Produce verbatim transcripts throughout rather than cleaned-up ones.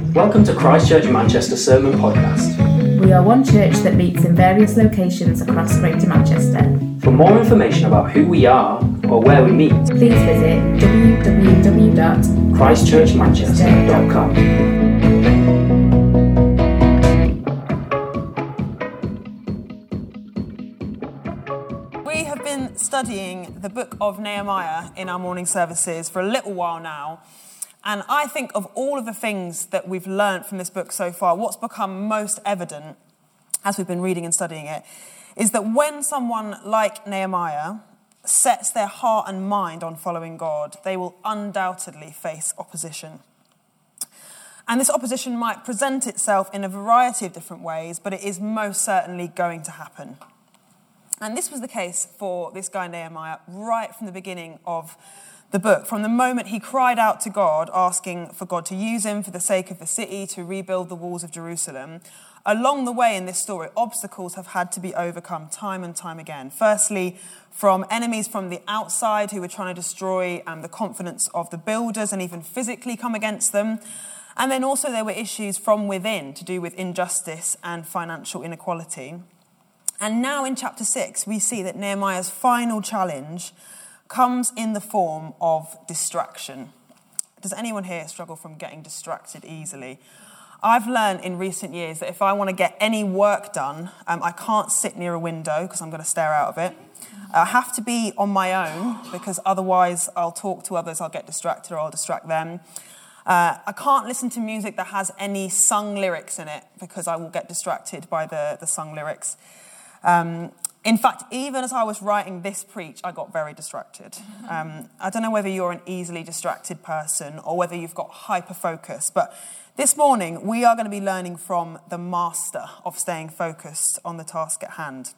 Welcome to Christ Church Manchester Sermon Podcast. We are one church that meets in various locations across Greater Manchester. For more information about who we are or where we meet, please visit w w w dot christ church manchester dot com. We have been studying the book of Nehemiah in our morning services for a little while now. And I think of all of the things that we've learned from this book so far, what's become most evident as we've been reading and studying it, is that when someone like Nehemiah sets their heart and mind on following God, they will undoubtedly face opposition. And this opposition might present itself in a variety of different ways, but it is most certainly going to happen. And this was the case for this guy Nehemiah right from the beginning of the book. From the moment he cried out to God, asking for God to use him for the sake of the city to rebuild the walls of Jerusalem, along the way in this story, obstacles have had to be overcome time and time again. Firstly, from enemies from the outside who were trying to destroy um, the confidence of the builders and even physically come against them. And then also there were issues from within to do with injustice and financial inequality. And now in chapter six, we see that Nehemiah's final challenge comes in the form of distraction. Does anyone here struggle from getting distracted easily? I've learned in recent years that if I want to get any work done, um, I can't sit near a window because I'm going to stare out of it. I have to be on my own because otherwise I'll talk to others, I'll get distracted or I'll distract them. Uh, I can't listen to music that has any sung lyrics in it because I will get distracted by the, the sung lyrics. Um, In fact, even as I was writing this preach, I got very distracted. Um, I don't know whether you're an easily distracted person or whether you've got hyper-focus, but this morning we are going to be learning from the master of staying focused on the task at hand.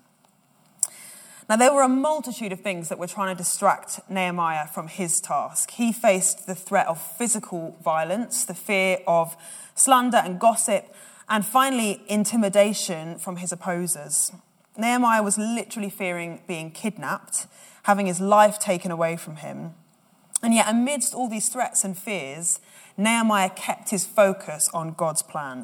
Now, there were a multitude of things that were trying to distract Nehemiah from his task. He faced the threat of physical violence, the fear of slander and gossip, and finally, intimidation from his opposers. Nehemiah was literally fearing being kidnapped, having his life taken away from him. And yet, amidst all these threats and fears, Nehemiah kept his focus on God's plan.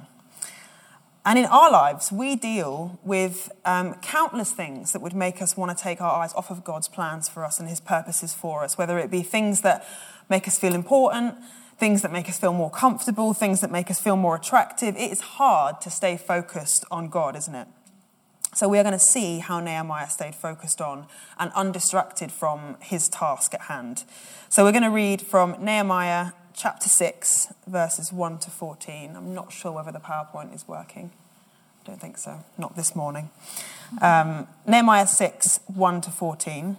And in our lives, we deal with um, countless things that would make us want to take our eyes off of God's plans for us and his purposes for us, whether it be things that make us feel important, things that make us feel more comfortable, things that make us feel more attractive. It is hard to stay focused on God, isn't it? So we are going to see how Nehemiah stayed focused on and undistracted from his task at hand. So we're going to read from Nehemiah chapter six, verses one to fourteen. I'm not sure whether the PowerPoint is working. I don't think so. Not this morning. Um, Nehemiah six, one to fourteen.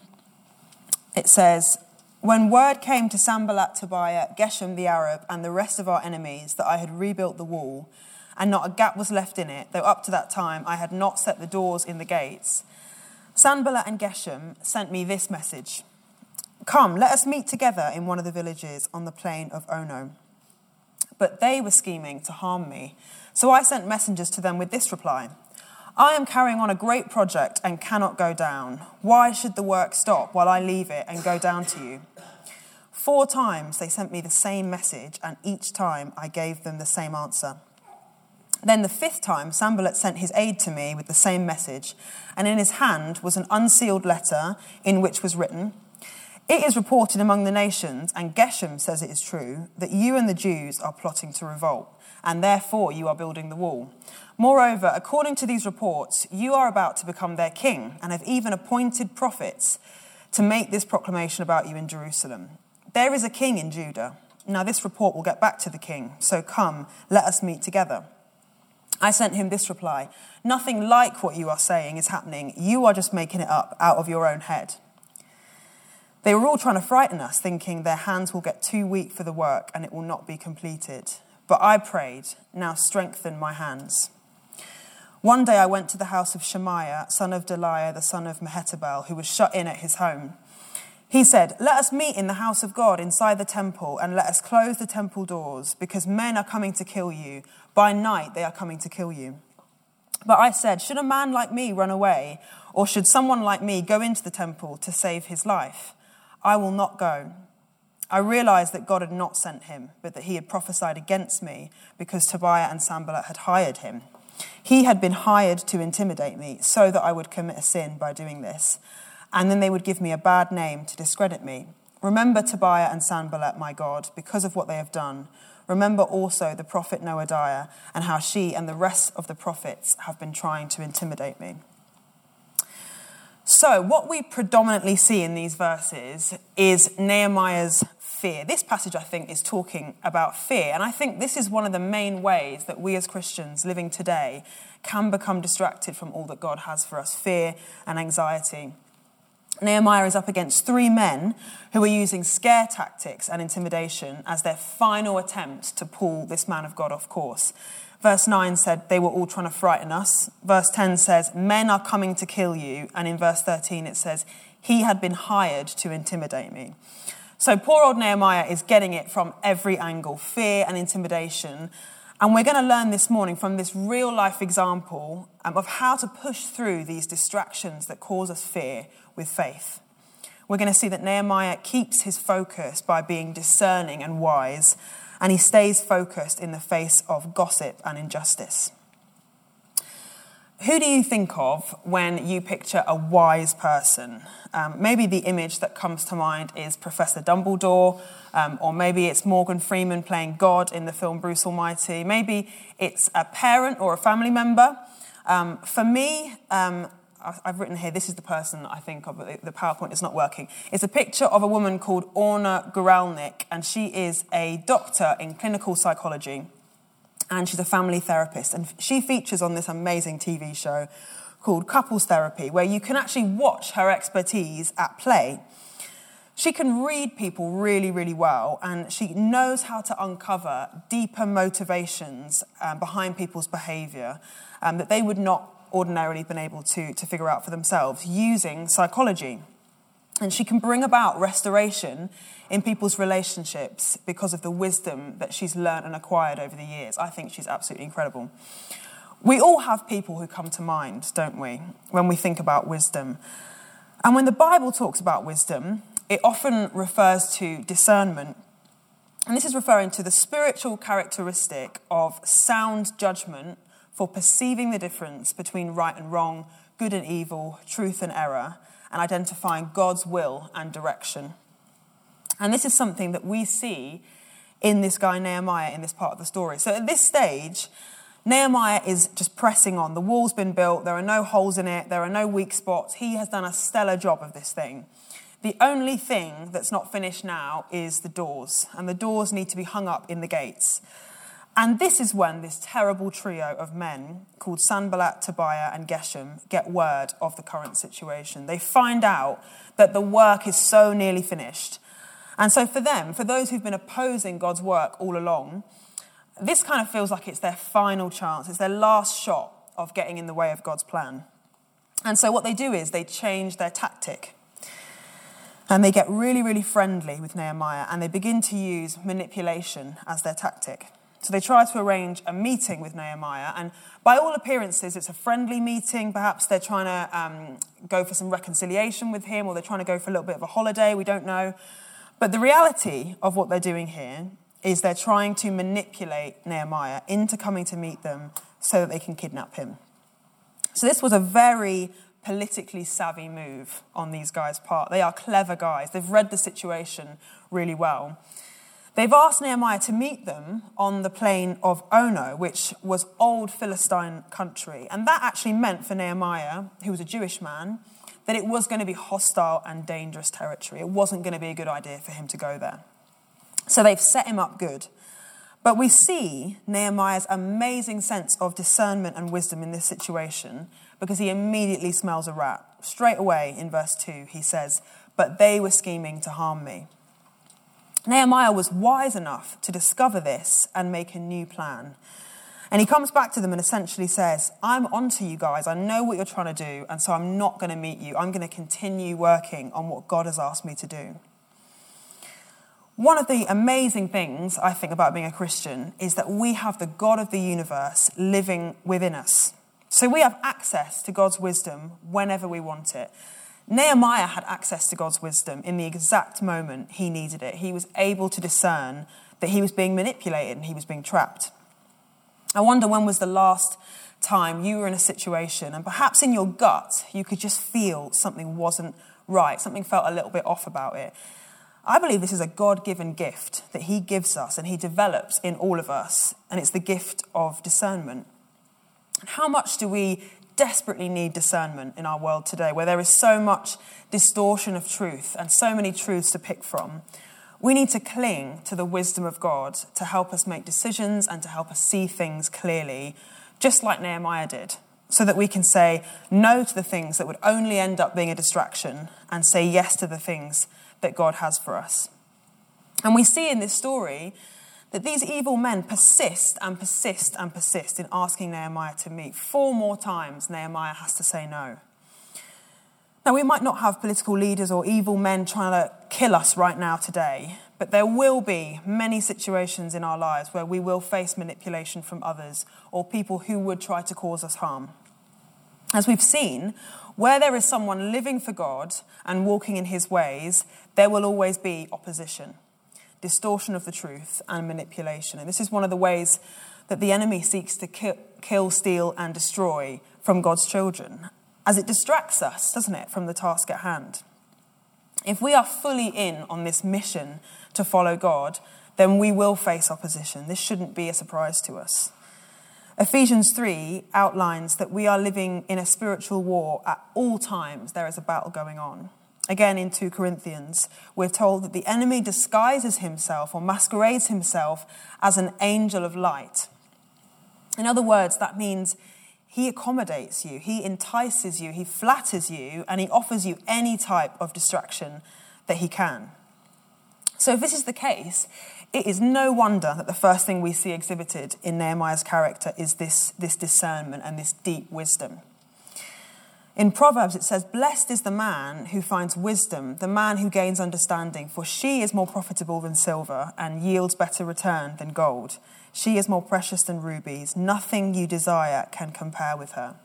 It says, "When word came to Sanballat, Tobiah, Geshem the Arab, and the rest of our enemies that I had rebuilt the wall, and not a gap was left in it, though up to that time I had not set the doors in the gates, Sanballat and Geshem sent me this message. 'Come, let us meet together in one of the villages on the plain of Ono.' But they were scheming to harm me. So I sent messengers to them with this reply. 'I am carrying on a great project and cannot go down. Why should the work stop while I leave it and go down to you?' Four times they sent me the same message, and each time I gave them the same answer. Then the fifth time, Sanballat sent his aide to me with the same message, and in his hand was an unsealed letter in which was written, 'It is reported among the nations, and Geshem says it is true, that you and the Jews are plotting to revolt, and therefore you are building the wall. Moreover, according to these reports, you are about to become their king, and have even appointed prophets to make this proclamation about you in Jerusalem. There is a king in Judah. Now this report will get back to the king, so come, let us meet together.' I sent him this reply, 'Nothing like what you are saying is happening. You are just making it up out of your own head.' They were all trying to frighten us, thinking their hands will get too weak for the work and it will not be completed. But I prayed, 'Now strengthen my hands.' One day I went to the house of Shemaiah, son of Delaiah, the son of Mehetabel, who was shut in at his home. He said, 'Let us meet in the house of God inside the temple, and let us close the temple doors, because men are coming to kill you. By night they are coming to kill you.' But I said, 'Should a man like me run away, or should someone like me go into the temple to save his life? I will not go.' I realised that God had not sent him, but that he had prophesied against me because Tobiah and Sanballat had hired him. He had been hired to intimidate me so that I would commit a sin by doing this, and then they would give me a bad name to discredit me. Remember Tobiah and Sanballat, my God, because of what they have done. Remember also the prophet Noadiah and how she and the rest of the prophets have been trying to intimidate me. So what we predominantly see in these verses is Nehemiah's fear. This passage, I think, is talking about fear. And I think this is one of the main ways that we as Christians living today can become distracted from all that God has for us, fear and anxiety. Nehemiah is up against three men who are using scare tactics and intimidation as their final attempt to pull this man of God off course. Verse nine said they were all trying to frighten us. Verse ten says, men are coming to kill you. And in verse thirteen it says, he had been hired to intimidate me. So poor old Nehemiah is getting it from every angle, fear and intimidation. And we're going to learn this morning from this real life example um, of how to push through these distractions that cause us fear with faith. We're going to see that Nehemiah keeps his focus by being discerning and wise, and he stays focused in the face of gossip and injustice. Who do you think of when you picture a wise person? Um, maybe the image that comes to mind is Professor Dumbledore, um, or maybe it's Morgan Freeman playing God in the film Bruce Almighty. Maybe it's a parent or a family member. Um, for me, um, I've written here, this is the person I think of, the PowerPoint is not working. It's a picture of a woman called Orna Guralnik, and she is a doctor in clinical psychology, and she's a family therapist. And she features on this amazing T V show called Couples Therapy, where you can actually watch her expertise at play. She can read people really, really well, and she knows how to uncover deeper motivations um, behind people's behaviour um, that they would not ordinarily been able to, to figure out for themselves using psychology. And she can bring about restoration in people's relationships because of the wisdom that she's learned and acquired over the years. I think she's absolutely incredible. We all have people who come to mind, don't we, when we think about wisdom. And when the Bible talks about wisdom, it often refers to discernment. And this is referring to the spiritual characteristic of sound judgment for perceiving the difference between right and wrong, good and evil, truth and error, and identifying God's will and direction. And this is something that we see in this guy Nehemiah in this part of the story. So at this stage, Nehemiah is just pressing on. The wall's been built, there are no holes in it, there are no weak spots. He has done a stellar job of this thing. The only thing that's not finished now is the doors, and the doors need to be hung up in the gates. And this is when this terrible trio of men called Sanballat, Tobiah and Geshem get word of the current situation. They find out that the work is so nearly finished. And so for them, for those who've been opposing God's work all along, this kind of feels like it's their final chance. It's their last shot of getting in the way of God's plan. And so what they do is they change their tactic. And they get really, really friendly with Nehemiah, and they begin to use manipulation as their tactic. So they try to arrange a meeting with Nehemiah, and by all appearances, it's a friendly meeting. Perhaps they're trying to um, go for some reconciliation with him, or they're trying to go for a little bit of a holiday, we don't know. But the reality of what they're doing here is they're trying to manipulate Nehemiah into coming to meet them so that they can kidnap him. So this was a very politically savvy move on these guys' part. They are clever guys. They've read the situation really well. They've asked Nehemiah to meet them on the plain of Ono, which was old Philistine country. And that actually meant for Nehemiah, who was a Jewish man, that it was going to be hostile and dangerous territory. It wasn't going to be a good idea for him to go there. So they've set him up good. But we see Nehemiah's amazing sense of discernment and wisdom in this situation because he immediately smells a rat. Straight away in verse two, he says, "But they were scheming to harm me." Nehemiah was wise enough to discover this and make a new plan. And he comes back to them and essentially says, I'm onto you guys. I know what you're trying to do, and so I'm not going to meet you. I'm going to continue working on what God has asked me to do. One of the amazing things, I think, about being a Christian is that we have the God of the universe living within us. So we have access to God's wisdom whenever we want it. Nehemiah had access to God's wisdom in the exact moment he needed it. He was able to discern that he was being manipulated and he was being trapped. I wonder when was the last time you were in a situation and perhaps in your gut you could just feel something wasn't right, something felt a little bit off about it. I believe this is a God-given gift that he gives us and he develops in all of us, and it's the gift of discernment. And how much do we desperately need discernment in our world today, where there is so much distortion of truth and so many truths to pick from? We need to cling to the wisdom of God to help us make decisions and to help us see things clearly, just like Nehemiah did, so that we can say no to the things that would only end up being a distraction and say yes to the things that God has for us. And we see in this story that these evil men persist and persist and persist in asking Nehemiah to meet. Four more times Nehemiah has to say no. Now, we might not have political leaders or evil men trying to kill us right now today, but there will be many situations in our lives where we will face manipulation from others or people who would try to cause us harm. As we've seen, where there is someone living for God and walking in his ways, there will always be opposition, distortion of the truth, and manipulation. And this is one of the ways that the enemy seeks to kill, kill, steal, and destroy from God's children, as it distracts us, doesn't it, from the task at hand. If we are fully in on this mission to follow God, then we will face opposition. This shouldn't be a surprise to us. Ephesians three outlines that we are living in a spiritual war at all times. There is a battle going on. Again, in two Corinthians, we're told that the enemy disguises himself or masquerades himself as an angel of light. In other words, that means he accommodates you, he entices you, he flatters you, and he offers you any type of distraction that he can. So if this is the case, it is no wonder that the first thing we see exhibited in Nehemiah's character is this, this discernment and this deep wisdom. In Proverbs it says, "Blessed is the man who finds wisdom, the man who gains understanding, for she is more profitable than silver and yields better return than gold. She is more precious than rubies. Nothing you desire can compare with her."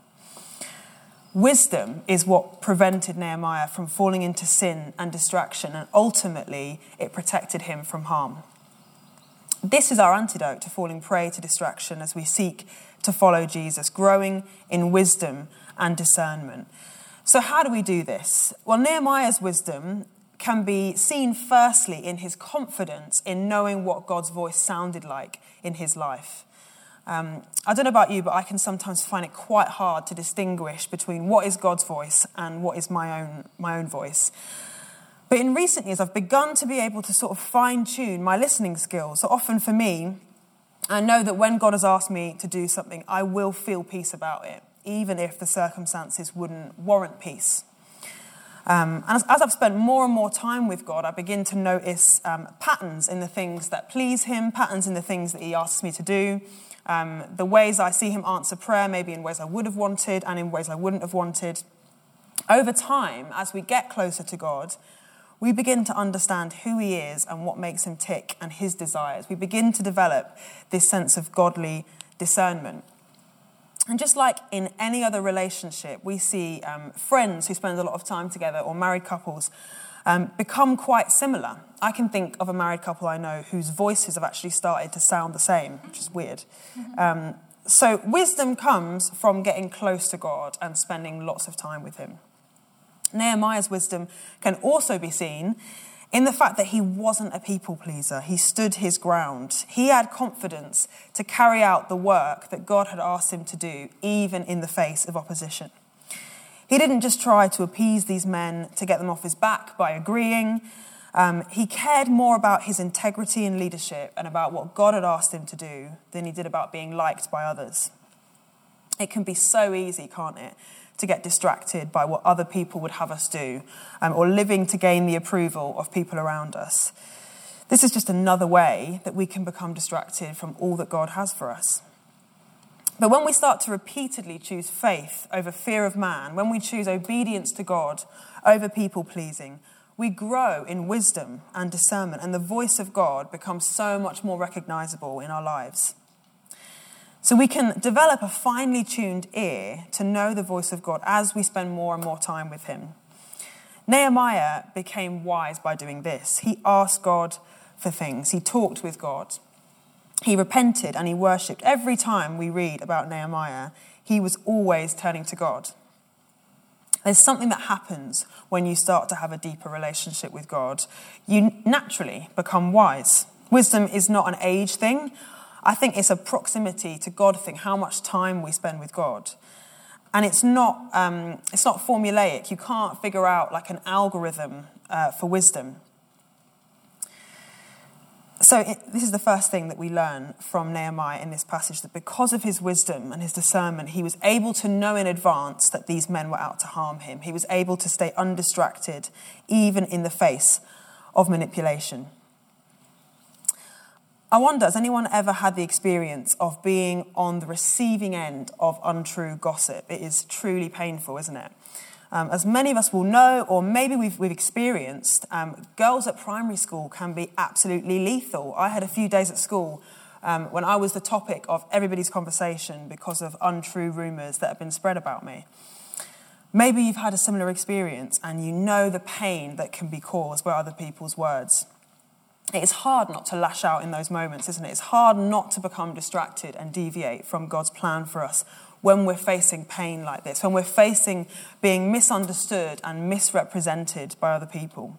Wisdom is what prevented Nehemiah from falling into sin and distraction, and ultimately it protected him from harm. This is our antidote to falling prey to distraction as we seek to follow Jesus, growing in wisdom and discernment. So how do we do this? Well, Nehemiah's wisdom can be seen firstly in his confidence in knowing what God's voice sounded like in his life. Um, I don't know about you, but I can sometimes find it quite hard to distinguish between what is God's voice and what is my own my own voice. But in recent years, I've begun to be able to sort of fine-tune my listening skills. So often for me, I know that when God has asked me to do something, I will feel peace about it, even if the circumstances wouldn't warrant peace. Um, and as, as I've spent more and more time with God, I begin to notice um, patterns in the things that please him, patterns in the things that he asks me to do, um, the ways I see him answer prayer, maybe in ways I would have wanted and in ways I wouldn't have wanted. Over time, as we get closer to God, we begin to understand who he is and what makes him tick and his desires. We begin to develop this sense of godly discernment. And just like in any other relationship, we see um, friends who spend a lot of time together or married couples um, become quite similar. I can think of a married couple I know whose voices have actually started to sound the same, which is weird. Um, so wisdom comes from getting close to God and spending lots of time with him. Nehemiah's wisdom can also be seen in the fact that he wasn't a people pleaser. He stood his ground. He had confidence to carry out the work that God had asked him to do, even in the face of opposition. He didn't just try to appease these men to get them off his back by agreeing. Um, he cared more about his integrity in leadership and about what God had asked him to do than he did about being liked by others. It can be so easy, can't it, to get distracted by what other people would have us do, um, or living to gain the approval of people around us. This is just another way that we can become distracted from all that God has for us. But when we start to repeatedly choose faith over fear of man, when we choose obedience to God over people-pleasing, we grow in wisdom and discernment, and the voice of God becomes so much more recognizable in our lives. So we can develop a finely tuned ear to know the voice of God as we spend more and more time with him. Nehemiah became wise by doing this. He asked God for things. He talked with God. He repented and he worshipped. Every time we read about Nehemiah, he was always turning to God. There's something that happens when you start to have a deeper relationship with God. You naturally become wise. Wisdom is not an age thing. I think it's a proximity to God thing, how much time we spend with God. And it's not um, it's not formulaic. You can't figure out like an algorithm uh, for wisdom. So it, this is the first thing that we learn from Nehemiah in this passage, that because of his wisdom and his discernment, he was able to know in advance that these men were out to harm him. He was able to stay undistracted, even in the face of manipulation. I wonder, has anyone ever had the experience of being on the receiving end of untrue gossip? It is truly painful, isn't it? Um, as many of us will know, or maybe we've, we've experienced, um, girls at primary school can be absolutely lethal. I had a few days at school um, when I was the topic of everybody's conversation because of untrue rumours that have been spread about me. Maybe you've had a similar experience and you know the pain that can be caused by other people's words. It's hard not to lash out in those moments, isn't it? It's hard not to become distracted and deviate from God's plan for us when we're facing pain like this, when we're facing being misunderstood and misrepresented by other people.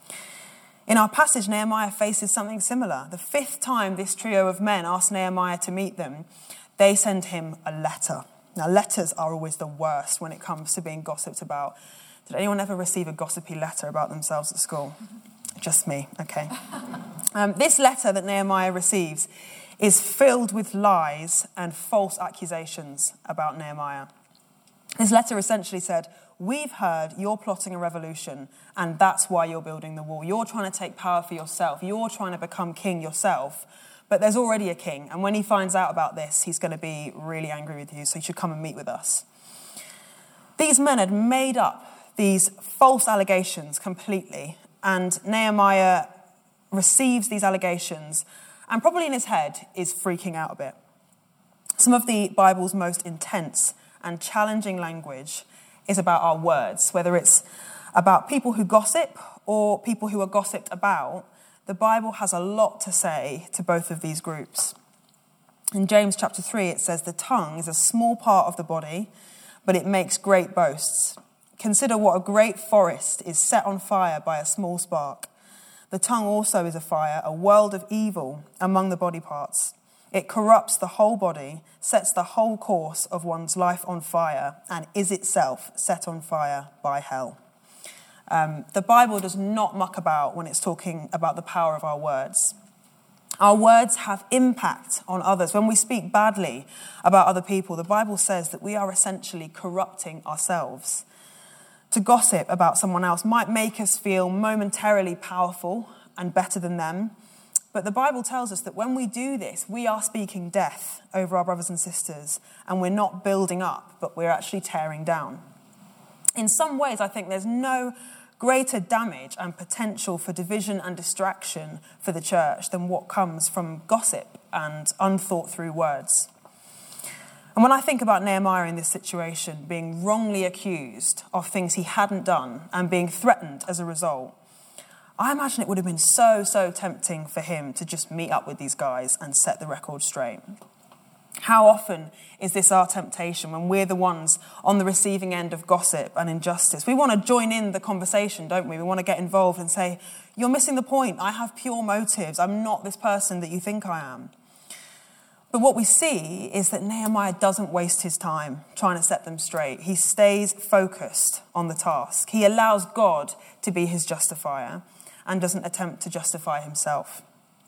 In our passage, Nehemiah faces something similar. The fifth time this trio of men asked Nehemiah to meet them, they send him a letter. Now, letters are always the worst when it comes to being gossiped about. Did anyone ever receive a gossipy letter about themselves at school? Just me, okay. Um, this letter that Nehemiah receives is filled with lies and false accusations about Nehemiah. This letter essentially said, we've heard you're plotting a revolution and that's why you're building the wall. You're trying to take power for yourself. You're trying to become king yourself. But there's already a king. And when he finds out about this, he's going to be really angry with you. So you should come and meet with us. These men had made up these false allegations completely. And Nehemiah receives these allegations and probably in his head is freaking out a bit. Some of the Bible's most intense and challenging language is about our words, whether it's about people who gossip or people who are gossiped about. The Bible has a lot to say to both of these groups. In James chapter three, it says, the tongue is a small part of the body, but it makes great boasts. Consider what a great forest is set on fire by a small spark. The tongue also is a fire, a world of evil among the body parts. It corrupts the whole body, sets the whole course of one's life on fire, and is itself set on fire by hell. Um, the Bible does not muck about when it's talking about the power of our words. Our words have impact on others. When we speak badly about other people, the Bible says that we are essentially corrupting ourselves. To gossip about someone else might make us feel momentarily powerful and better than them. But the Bible tells us that when we do this, we are speaking death over our brothers and sisters, and we're not building up, but we're actually tearing down. In some ways, I think there's no greater damage and potential for division and distraction for the church than what comes from gossip and unthought through words. And when I think about Nehemiah in this situation, being wrongly accused of things he hadn't done and being threatened as a result, I imagine it would have been so, so tempting for him to just meet up with these guys and set the record straight. How often is this our temptation when we're the ones on the receiving end of gossip and injustice? We want to join in the conversation, don't we? We want to get involved and say, you're missing the point. I have pure motives. I'm not this person that you think I am. But what we see is that Nehemiah doesn't waste his time trying to set them straight. He stays focused on the task. He allows God to be his justifier and doesn't attempt to justify himself.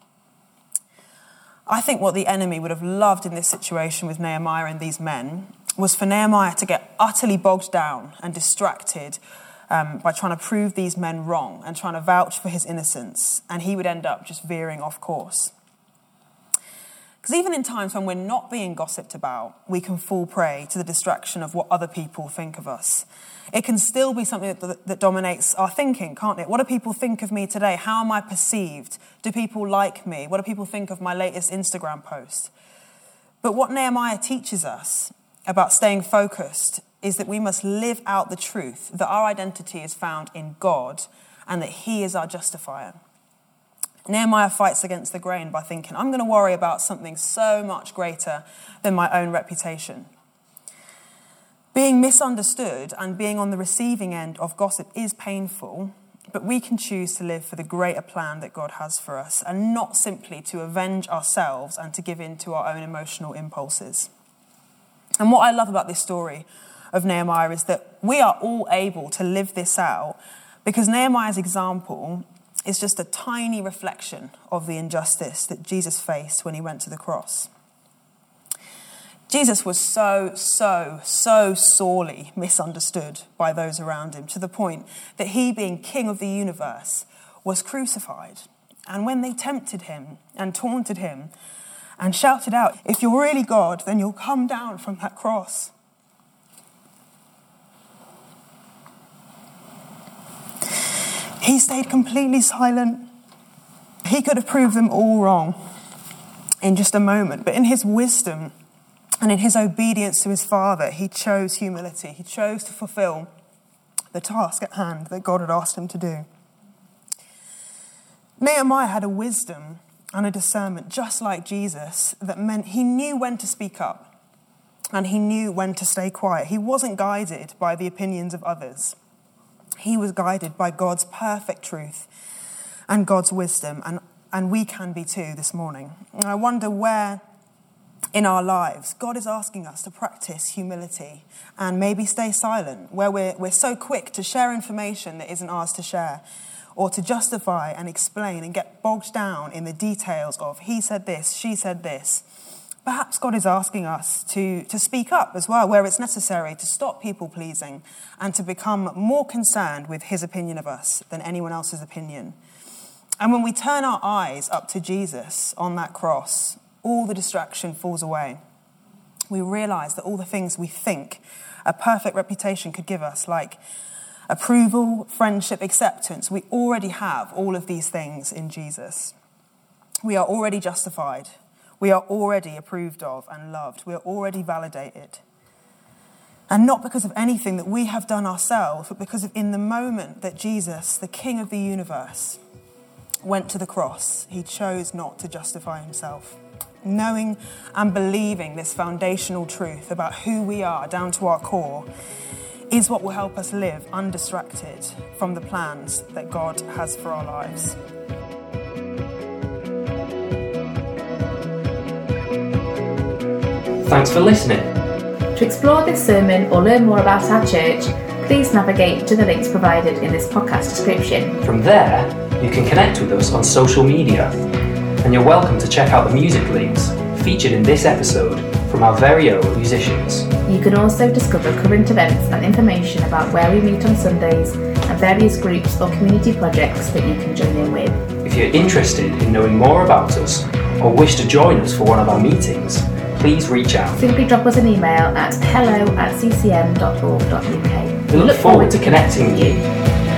I think what the enemy would have loved in this situation with Nehemiah and these men was for Nehemiah to get utterly bogged down and distracted um, by trying to prove these men wrong and trying to vouch for his innocence, and he would end up just veering off course. Because even in times when we're not being gossiped about, we can fall prey to the distraction of what other people think of us. It can still be something that, that dominates our thinking, can't it? What do people think of me today? How am I perceived? Do people like me? What do people think of my latest Instagram post? But what Nehemiah teaches us about staying focused is that we must live out the truth that our identity is found in God and that he is our justifier. Nehemiah fights against the grain by thinking, I'm going to worry about something so much greater than my own reputation. Being misunderstood and being on the receiving end of gossip is painful, but we can choose to live for the greater plan that God has for us and not simply to avenge ourselves and to give in to our own emotional impulses. And what I love about this story of Nehemiah is that we are all able to live this out because Nehemiah's example is just a tiny reflection of the injustice that Jesus faced when he went to the cross. Jesus was so, so, so sorely misunderstood by those around him to the point that he, being King of the universe, was crucified. And when they tempted him and taunted him and shouted out, if you're really God, then you'll come down from that cross. He stayed completely silent. He could have proved them all wrong in just a moment, but in his wisdom and in his obedience to his Father, he chose humility. He chose to fulfill the task at hand that God had asked him to do. Nehemiah had a wisdom and a discernment just like Jesus that meant he knew when to speak up and he knew when to stay quiet. He wasn't guided by the opinions of others. He was guided by God's perfect truth and God's wisdom, and, and we can be too this morning. And I wonder where in our lives God is asking us to practice humility and maybe stay silent, where we're, we're so quick to share information that isn't ours to share, or to justify and explain and get bogged down in the details of he said this, she said this. Perhaps God is asking us to, to speak up as well, where it's necessary to stop people-pleasing and to become more concerned with his opinion of us than anyone else's opinion. And when we turn our eyes up to Jesus on that cross, all the distraction falls away. We realise that all the things we think a perfect reputation could give us, like approval, friendship, acceptance, we already have all of these things in Jesus. We are already justified. We are already approved of and loved. We are already validated. And not because of anything that we have done ourselves, but because of in the moment that Jesus, the King of the universe, went to the cross, he chose not to justify himself. Knowing and believing this foundational truth about who we are down to our core is what will help us live undistracted from the plans that God has for our lives. Thanks for listening. To explore this sermon or learn more about our church, please navigate to the links provided in this podcast description. From there, you can connect with us on social media, and you're welcome to check out the music links featured in this episode from our very own musicians. You can also discover current events and information about where we meet on Sundays and various groups or community projects that you can join in with. If you're interested in knowing more about us or wish to join us for one of our meetings, please reach out. Simply drop us an email at hello at c c m dot org dot u k. We look forward to connecting with you.